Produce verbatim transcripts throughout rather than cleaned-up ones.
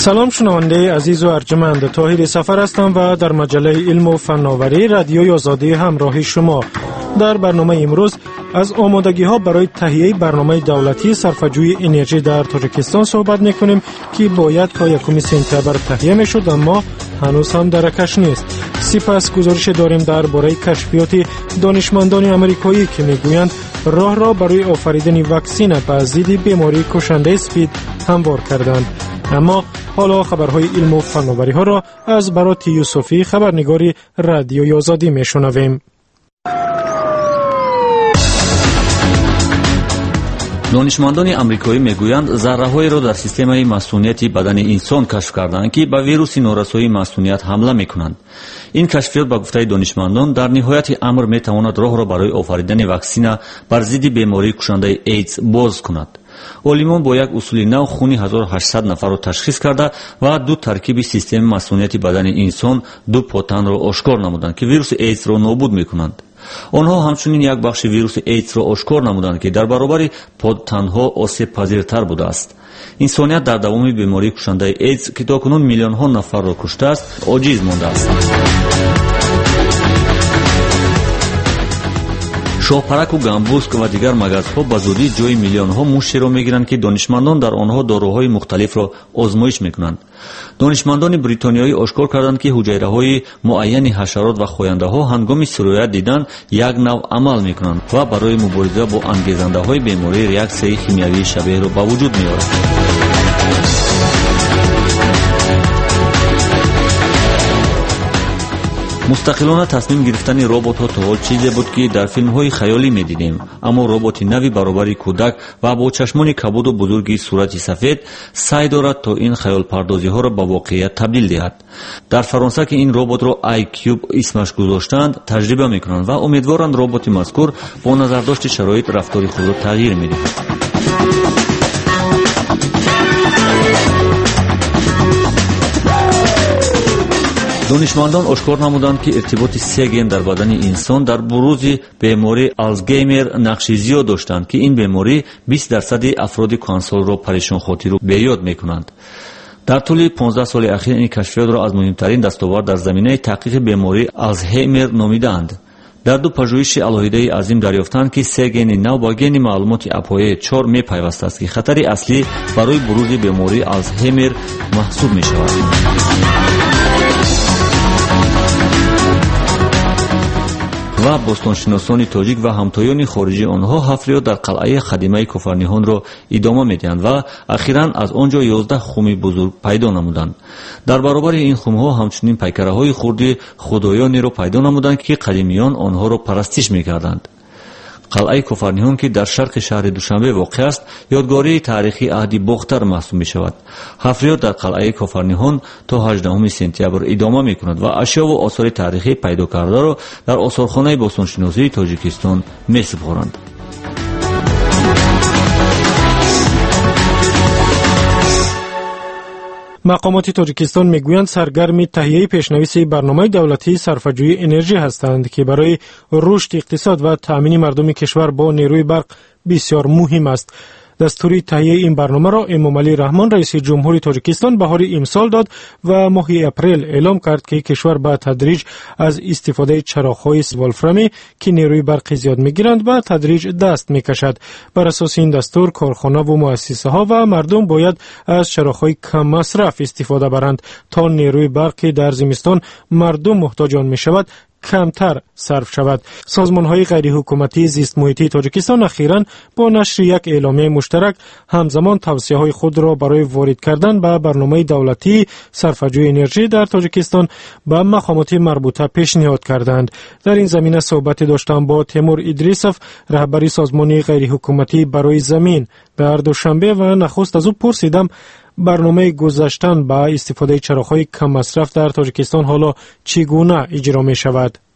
سلام شنونده عزیز و ارجمند، طاهر سفر هستم و در مجله علم و فناوری رادیوی آزادی همراه شما. در برنامه امروز از آمادگی ها برای تهیه برنامه دولتی صرفه‌جویی انرژی در تاجیکستان صحبت میکنیم که باید تا یکم سپتامبر تهیه میشد اما هنوز هم درکش نیست. سپس گزارش داریم درباره کشفیات دانشمندان آمریکایی که میگویند راه را برای آفریدن واکسن به ضد بیماری کشنده اسپید هموار کردند. اما حالا خبرهای علم و فناوری ها را از برات یوسفی، خبرنگاری رادیوی آزادی میشنویم. دانشمندان آمریکایی میگویند ذره‌هایی را در سیستم مصونیت بدن انسان کشف کردند که به ویروس نورسایی مصونیت حمله میکنند. این کشفیات به گفته دانشمندان در نهایت امر میتواند راه را برای آفریدن واکسن بر ضد بیماری کشنده ایدز باز کند. عالمان با یک اصول نو خون هزار و هشتصد نفر را تشخیص کرده و دو ترکیب سیستم مصونیت بدن انسان دو پوتن را آشکار نمودند که ویروس ایدز را نابود میکنند. آنها همچنین یک بخش ویروس ایدز را آشکار نمودند که در برابر پوتن‌ها آسیب پذیرتر بوده است. انسانیت در دوام بیماری کشنده ایدز که تاکنون میلیون ها نفر را کشته است عاجز مانده است. شاهپرک و گامبوسک و دیگر مگزها به زودی جای میلیون ها موشی را میگیرند که دانشمندان در آنها داروهای مختلف را آزمایش میکنند. دانشمندان بریتانیایی آشکار کردند که حجره های معین حشرات و خوینده ها هنگام سرایت دیدن یک نوع عمل میکنند و برای مبارزه با انگیزنده های بیماری ریاکسیون شیمیایی شبیه را به وجود میآورند. مستقلانه تصمیم گرفتن ربات ها تا حال چیزی بود که در فیلم های خیالی می دیدیم، اما ربات نوی برابر کودک و با چشمان کبود و بزرگی صورت سفید سعی دارد تا این خیال پردازی ها را به واقعیت تبدیل دهد. در فرانسه که این ربات را آی کیوب اسمش گذاشتند تجربه می کنند و امیدوارند ربات مذکور با نظرداشت شرایط رفتار خود را تغییر می دهد. دانشمندان آشکار نمودند که ارتباط سه گن در بدن انسان در بروز بیماری آلزایمر نقش زیاد داشتند که این بیماری بیست درصد افراد کانسال را پریشان خاطر و بی‌یاد میکنند. در طول پانزده سال اخیر این کشفیات را از مهمترین دستاورد در زمینه تحقیق بیماری آلزایمر نامیدند. در دو پژوهش الهیده عظیم دریافتند که سه گن نو با گن معلومات اپایه چهار میپیوسته است که خطر اصلی برای بروز بیماری آلزایمر محسوب میشود. و باستانشناسان تاجیک و همتایان خارجی آنها حفریات در قلعه قدیمه کوفرنیهان را ادامه میدهند و اخیراً از آنجا یازده خم بزرگ پیدا نمودند. در برابر این خم‌ها همچنین پیکره های خردی خدایانی را پیدا نمودند که قدیمیان آنها را پرستش میکردند. قلعه کوفرنیهان که در شرق شهر دوشنبه واقع است یادگاری تاریخی عهد باختر محسوب می شود. حفریات در قلعه کوفرنیهان تا هجدهم سپتامبر ادامه می کند و اشیا و آثار تاریخی پیدا کرده را در آثارخانه باستانشناسی تاجیکستان می سپارند. مقامات تاجیکستان میگویند سرگرم تهیه پیشنویس برنامه دولتی صرفه‌جویی انرژی هستند که برای رشد اقتصاد و تأمین مردم کشور با نیروی برق بسیار مهم است. دستور تهیه این برنامه را امام علی رحمان رئیس جمهوری تاجیکستان بهار امسال داد و ماه اپریل اعلام کرد که کشور به تدریج از استفاده چراغ‌های ولفرامی که نیروی برق زیاد می‌گیرند به تدریج دست می‌کشد. بر اساس این دستور کارخانه و مؤسسه‌ها و مردم باید از چراغ‌های کم مصرف استفاده برند تا نیروی برق که در زمستان مردم محتاج آن می‌شود کمتر صرف شود. سازمان‌های غیر حکومتی زیست محیطی تاجیکستان اخیراً با نشر یک اعلامیه مشترک همزمان توصیه‌های خود را برای وارد کردن به برنامه دولتی صرفه‌جویی انرژی در تاجیکستان به مقامات مربوطه پیشنهاد کردند. در این زمینه صحبت داشتم با تیمور ادریسوف، رهبر سازمان غیر حکومتی برای زمین در دوشنبه و نخست از او پرسیدم برنامه گذشتن با استفاده چراغ‌های کم مصرف در تاجیکستان حالا چگونه اجرا می شود؟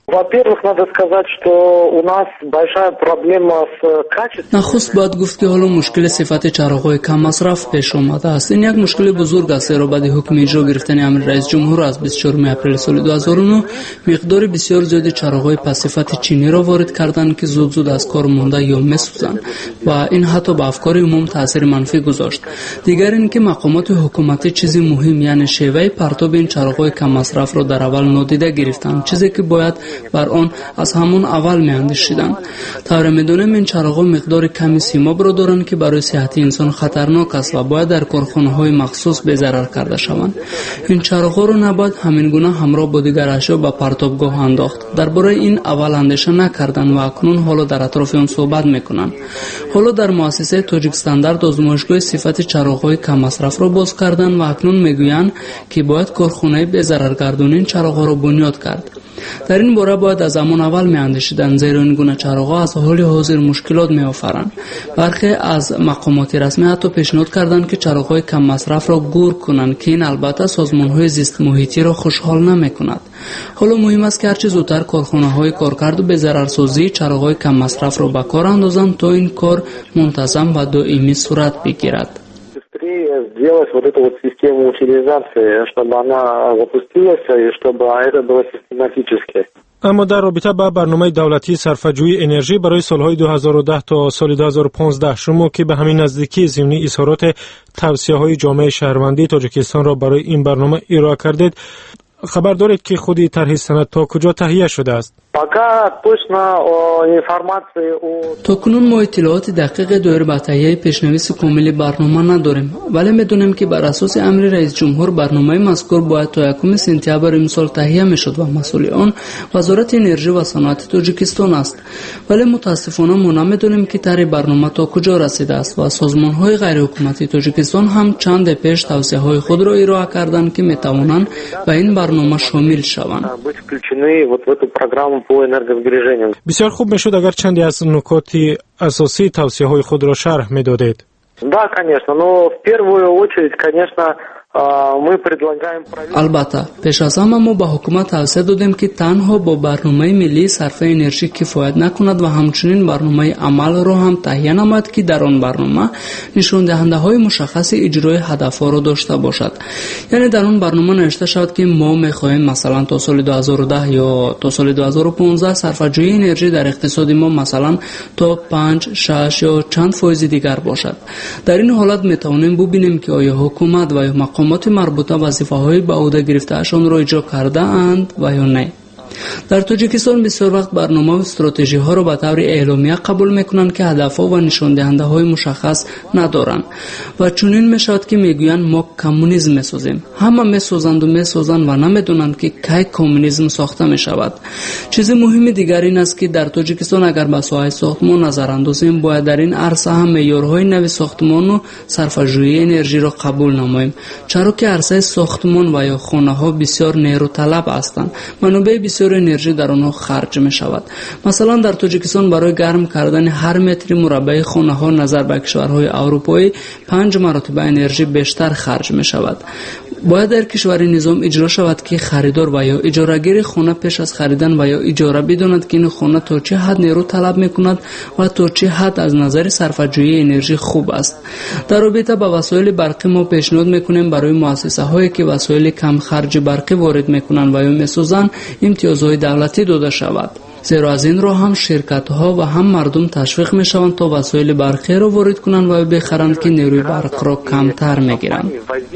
Во-первых, надо сказать, что у нас большая проблема с качеством. نخست باید گفت که حالا مشکل صفت چراغ‌های کم مصرف پیش آمده است. این یک مشکل بزرگ است زیرا بعد حکم اجرا گرفتن امر رئیس جمهور از بیست و چهارم اپریل سال دو هزار و نه مقدار بسیار زیادی چراغ‌های پس صفت چینی را وارد کردند که زود زود از کار مانده یا می‌سوزند و این حتی به افکار عموم تاثیر منفی گذاشت. دیگر اینکه مقامات حکومتی چیزی مهم یعنی شیوه پرتاب این چراغ‌های کم مصرف را در اول نادیده گرفتند، چیزی که باید بر آن از همون اول می‌اندیشیدند. طور می‌دانیم این چراغ‌ها مقدار کمی سیماب را دارند که برای صحت انسان خطرناک است و باید در کارخانه‌های مخصوص بضرر کرده شوند. این چراغ‌ها را نباید همین گونه همراه با دیگر اشیا به پرتابگاه انداخت. درباره این اول اندیشه نکردند و اکنون حالا در اطراف آن صحبت می‌کنند. حالا در مؤسسه تاجیک استاندارد آزمایشگاه صفت چراغ‌های کم مصرف را باز کردند و اکنون می‌گویند که باید کارخانه بضررگردانی این چراغ‌ها را بنیاد کرد. در این باره باید از همان اول می‌اندیشیدند زیرا این گونه چراغ‌ها از حال حاضر مشکلات می‌آفرند. برخی از مقامات رسمی حتی پیشنهاد کردند که چراغ‌های کم مصرف را گور کنند که این البته سازمان‌های زیست محیطی را خوشحال نمی‌کند. حالا مهم است که هرچه زودتر کارخانه‌های کارکرد و بضررسازی چراغ‌های کم مصرف را به کار اندازند تا این کار منتظم و دائمی صورت بگیرد. Сделать вот эту вот систему утилизации, чтобы она запустилась и чтобы это было систематически. اما در رابطه با برنامه دولتی صرفه‌جویی انرژی برای سالهای دو هزار و ده تا سال دو هزار و پانزده شما که به همین نزدیکی ضمن اظهارات توصیه‌های جامعه شهروندی تاجیکستان را برای این برنامه ارائه کردید، خبر دارید که خودی طرح سند تا کجا تهیه شده است؟ تا کنون ما اطلاعات دقیق دایر به تهیه پیشنویس کامل برنامه نداریم، ولی میدونیم که بر اساس امر رئیس جمهور برنامه مذکور باید تا یکم سپتامبر امسال تهیه میشد و مسئول آن وزارت انرژی و صنعت تاجیکستان است. ولی متاسفانه ما نمیدونیم که طرح برنامه تا کجا رسیده است و سازمان‌های غیر حکومتی تاجیکستان هم چند پیش توصیه‌های خود را ارائه کردند که میتوانند به این برنامه شامل شوند. بسیار خوب میشد اگر چندی از نکات اساسی توصیه‌های خود را شرح میدادید. Да, конечно, но в первую очередь, конечно, البته پیش از همه ما به حکومت توصیه دادیم که تنها با برنامه ملی صرف انرژی کفایت نکند و همچنین برنامه عمل را هم تهیه نماید که در آن برنامه نشان دهنده های مشخص اجرای هدفها را داشته باشد. یعنی در آن برنامه نوشته شود که ما می‌خواهیم مثلا تا سال دو هزار و ده یا تا سال دو هزار و پانزده صرفه‌جویی انرژی در اقتصاد ما مثلا تا پنج، شش یا چند فایز دیگر باشد. در این حالت می‌توانیم ببینیم که آیا حکومت و یا مقامات مربوطه وظیفه‌های به عهده گرفته‌شان را اجرا کرده اند و یا نه. در تاجیکستان بسیار وقت برنامه و استراتژی ها را به طور اعلامیه قبول میکنند که هدفها و نشان دهنده های مشخص ندارند و چنین میشود که میگویند ما کمونیسم میسازیم. همه میسازند و میسازند و نمیدونند که کی کمونیسم ساخته میشود. چیز مهم دیگر این است که در تاجیکستان اگر به ساحت ساختمان نظر اندازیم باید در این عرصه هم معیارهای نوی ساختمان و صرفه‌جویی انرژی را قبول نماییم، چرا که عرصه ساختمان و یا خانه ها بسیار نیرو طلب هستند. منابع بسیار انرژی در آنها خرج می شود. مثلا در تاجیکستان برای گرم کردن هر متر مربع خانه ها نظر به کشورهای اروپایی پنج مرتبه انرژی بیشتر خرج می شود. باید در کشور نظام اجرا شود که خریدار و یا اجارهگیر خانه پیش از خریدن و یا اجاره بداند که این خانه تا چه حد نیرو طلب می کند و تا چه حد از نظر صرفه‌جویی انرژی خوب است. در رابطه با وسایل برقی ما پیشنهاد میکنیم برای مؤسسه هایی که وسایل کم خرج برقی وارد میکنند و یا میسازند امتیازهای دولتی داده شود. زیرا از این را هم شرکت ها و هم مردم تشویق می شوند تا وسایل برقی را وارد کنند و بخرند که نیروی برق را کمتر می گیرند.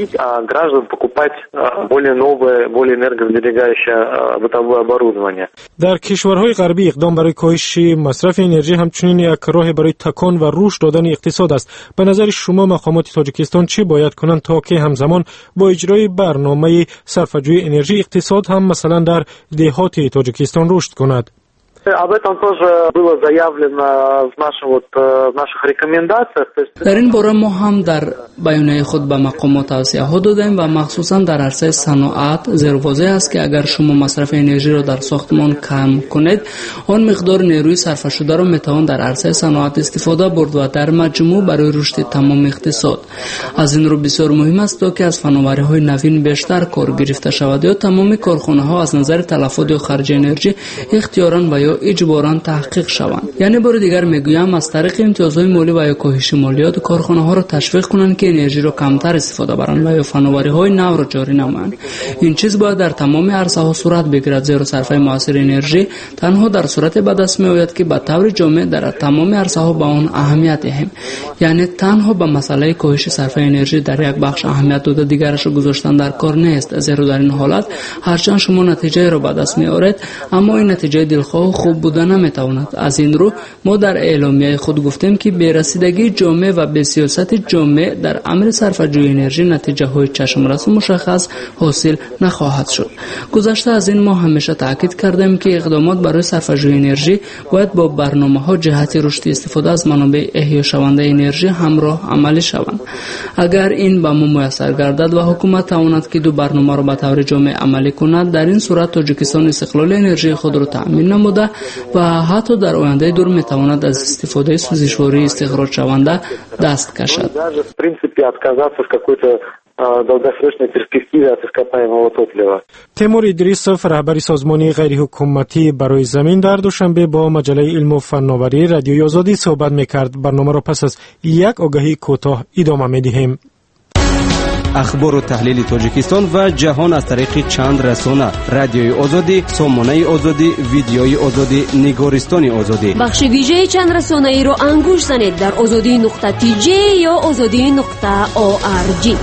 در کشورهای غربی اقدام برای کاهش مصرف انرژی همچنین یک راه برای تکان و رشد دادن اقتصاد است. به نظر شما مقامات تاجیکستان چه باید کنند تا که همزمان با اجرای برنامه صرفه‌جویی انرژی اقتصاد هم مثلا در دهات تاجیکستان رشد کند؟ Об этом тоже было заявлено в наших вот в наших рекомендациях. در این باره ما هم در بیانیه خود به مقامات توصیه ها دادیم و مخصوصا در عرصه صنعت زیرواضح است که اگر شما مصرف انرژی را در ساختمان کم کنید، آن مقدار نیروی صرف شده را میتوان در عرصه صنعت استفاده برد و در مجموع برای رشد تمام اقتصاد. از این رو بسیار مهم است تا که از فناوری های نوین بیشتر کار گرفته شود یا تمام کارخانه ها از نظر تلفات یا خرج انرژی اختیاراً و یا اجباراً تحقیق شوند. یعنی بار دیگر میگویم از طریق امتیازهای مالی و یا کاهش مالیات کارخانه ها را تشویق کنند که انرژی را کمتر استفاده برند و یا فناوری های نو را جاری نمایند. این چیز باید در تمام عرصه ها صورت بگیرد، زیرا صرف موثر انرژی تنها در صورت به دست میآید که به طور جامع در تمام عرصه ها به آن اهمیت دهیم. یعنی تنها به مسئله کاهش صرف انرژی در یک بخش اهمیت داده دیگرش را گذاشتن در کار نیست، زیرا در این حالت هرچند شما نتیجه را به دست میآورید اما این نتیجه دلخواه و خوب بوده نمیتواند. از این رو ما در اعلامیه خود گفتیم که بی‌رسیدگی جامع و به سیاست جامع در امر صرفه‌جویی انرژی نتیجه های چشمرس و مشخص حاصل نخواهد شد. گذشته از این ما همیشه تاکید کردیم که اقدامات برای صرفه‌جویی انرژی باید با برنامه‌ها جهت رشد استفاده از منابع احیا شونده انرژی همراه عملی شوند. اگر این به ما میسر گردد و حکومت تواند که دو برنامه را به طور جامع عملی کند، در این صورت تاجیکستان استقلال انرژی خود را تأمین نموده و حتی در آینده دور میتواند از استفاده سوزشواری استخراج شونده دست کشد. تیمور ادریسوف، رهبر سازمان غیر حکومتی برای زمین، در دوشنبه با مجله علم و فناوری رادیوی آزادی صحبت میکرد. برنامه را پس از یک آگهی کوتاه ادامه میدهیم. اخبار و تحلیل تاجیکستان و جهان از طریق چند رسانه: رادیوی آزادی، سامانه آزادی، ویدیوی آزادی، نگارستان آزادی. بخش ویژه چند رسانه ای رو انگوش زنید در آزادی نقطه تی جی یا آزادی نقطه او آر جی.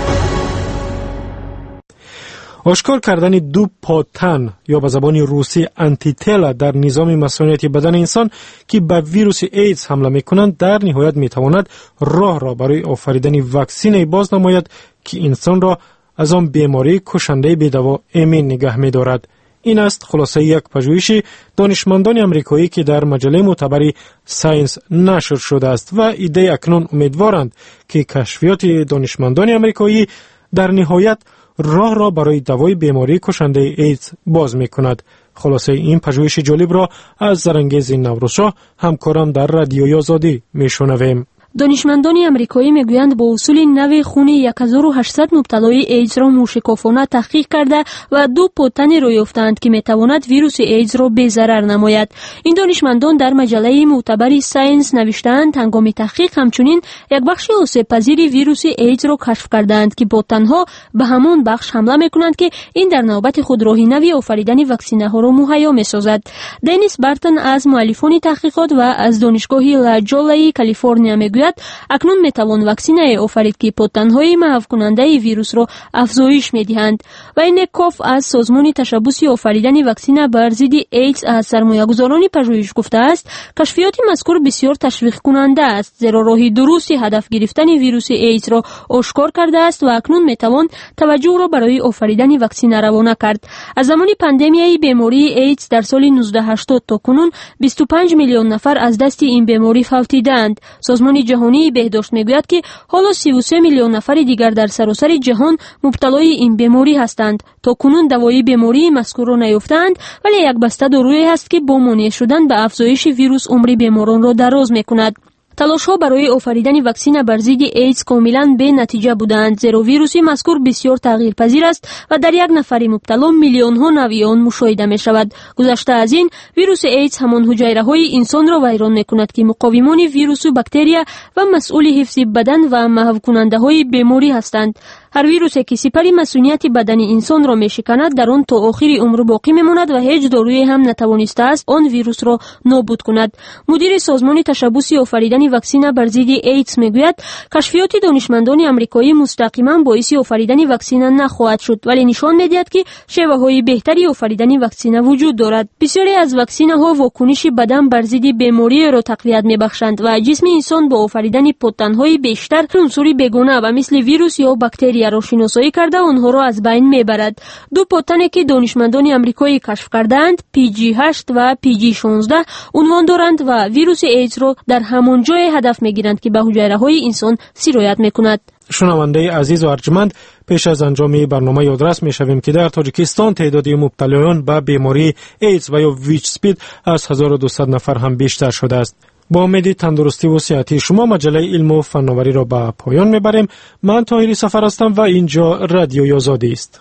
آشکار کردن دو پاتن یا به زبان روسی آنتیتلا در نظام مسئولیت بدن انسان که به ویروس ایدز حمله می‌کنند در نهایت می‌تواند راه را برای آفریدن واکسینی باز نماید که انسان را از آن بیماری کشنده بی‌دوا امین نگه می‌دارد. این است خلاصه یک پژوهش دانشمندان آمریکایی که در مجله معتبر ساینس نشر شده است و ایده اکنون امیدوارند که کشفیات دانشمندان آمریکایی در نهایت راه را برای دوای بیماری کشنده ایدز باز می کند. خلاصه این پژوهش جالب را از زرنگیز نوروزشاه همکارم در رادیوی آزادی می شنویم. دانشمندان آمریکایی میگویند با اصول نو خون هزار و هشتصد مبتلای ایدز را موشکافانه تحقیق کرده و دو پوتن را یافتند که میتواند ویروس ایدز را بی ضرر نماید. این دانشمندان در مجله معتبر ساینس نوشتند هنگام تحقیق همچنین یک بخش آسیب پذیر ویروس ایدز را کشف کردند که پوتنها به همان بخش حمله میکنند که این در نوبت خود راه نوی آفریدن واکسینه ها را مهیا میسازد. دنیس بارتون از مؤلفان تحقیقات و از دانشگاه لاجولا کالیفرنیا میگوید اکنون میتوان واکسینه آفرید که پوتن‌های محو کننده ویروس را افزایش میدهند. و این کوف از سازمان تشبثی آفریدن واکسینه بر ضد ایدز از سرمایه‌گذاران پژوهش گفته است کشفیات مذکور بسیار تشویق کننده است، زیرا راه درستی هدف گرفتن ویروس ایدز را آشکار کرده است و اکنون میتوان توجه را برای آفریدن واکسینه روانه کرد. از زمان پاندمیای بیماری ایدز در سال نوزده هشتاد تا کنون بیست و پنج میلیون نفر از دست این بیماری فوتیدند. سازمان جهانی بهداشت میگوید که حالا سی و سه میلیون نفر دیگر در سراسر جهان مبتلای این بیماری هستند. تا کنون دوای بیماری مذکور را نیافتند، ولی یک بسته دارویی هست که با مانع شدن به افزایش ویروس عمر بیماران را دراز میکند. تلاش‌ها برای آفریدن واکسن بر ضد ایدز کاملاً بی نتیجه بودند، زیرا ویروس مذکور بسیار تغییرپذیر است و در یک نفر مبتلا میلیون‌ها نوع آن مشاهده می‌شود. گذشته از این، ویروس ایدز همان حجایره‌های انسان را ویران می‌کند که مقاومان ویروس و باکتریا و مسئول حفظ بدن و محو کننده‌های بیماری هستند. هر ویروسی که سپر مسئولیت بدن انسان را میشکند در آن تا آخر عمر باقی میماند و هیچ دارویی هم نتوانسته است آن ویروس را نابود کند. مدیر سازمان تشبثی آفریدن واکسن بر ضد ایدز میگوید کشفیات دانشمندان آمریکایی مستقیما باعث آفریدن واکسن نخواهد شد، ولی نشان میدهد که شیوه‌های بهتری آفریدن واکسن وجود دارد. بسیاری از واکسن‌ها واکنش بدن بر ضد بیماری را تقویت میبخشند و جسم انسان با آفریدن پروتئین‌های بیشتر عنصر بیگانه و مثل ویروس یا باکتری باکتریا را شناسایی کرده آنها را از بین میبرد. دو پوتنی که دانشمندان آمریکایی کشف کردند، پی جی هشت و پی جی شانزده عنوان دارند و ویروس ایدز را در همان جای هدف میگیرند که به حجره های انسان سرایت میکند. شنونده عزیز و ارجمند، پیش از انجام برنامه یادرس میشویم که در تاجیکستان تعداد مبتلایان به بیماری ایدز و یا ویچ سپید از هزار و دویست نفر هم بیشتر شده است. با امید تندرستی و صحتی شما مجله علم و فناوری را به پایان میبریم. من طاهری سفر هستم و اینجا رادیوی آزادی است.